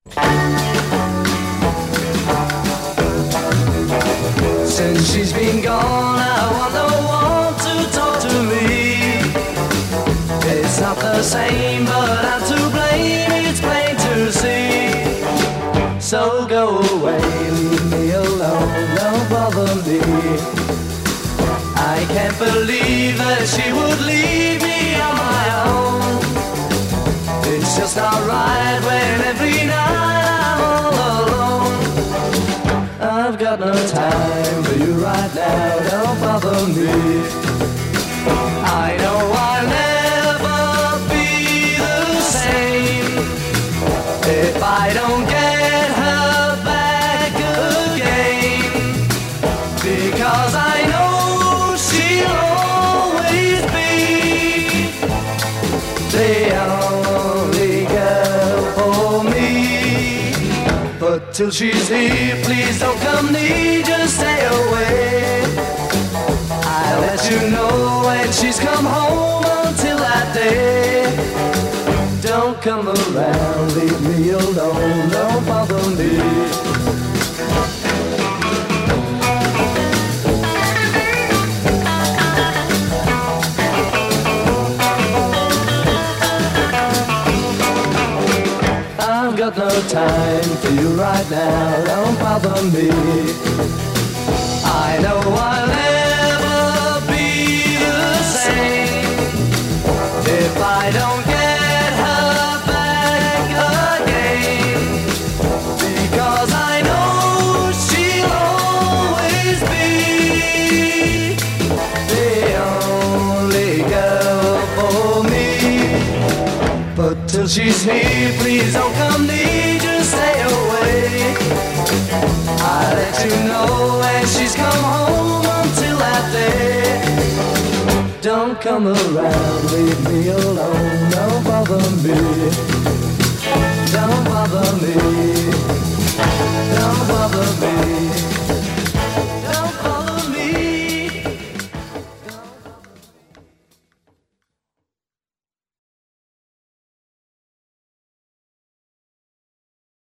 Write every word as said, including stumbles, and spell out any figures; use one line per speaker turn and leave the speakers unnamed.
Since she's been gone, I want no one to talk to me. It's not the same, but I'm to blame, it's plain to see. So go away, leave me alone, don't bother me. I can't believe that she would leave me on my own. It's just not right when every night I'm all alone. I've got no time for you right now, don't bother me. I know I'll never be the same if I don't get her back again, because I know she'll always be the only girl for me. But till she's here, please don't come near, just stay away. I'll let you know when she's come home. Until that day, don't come around, leave me alone, don't bother me. I've got no time for you right now, don't bother me. I know I'll never be the same if I don't get her back again, because I know she'll always be the only girl for me. But till she's here, please don't come near, just stay away. I'll let you know when she's come home. Until that day, don't come around, leave me alone, don't bother me, don't bother me.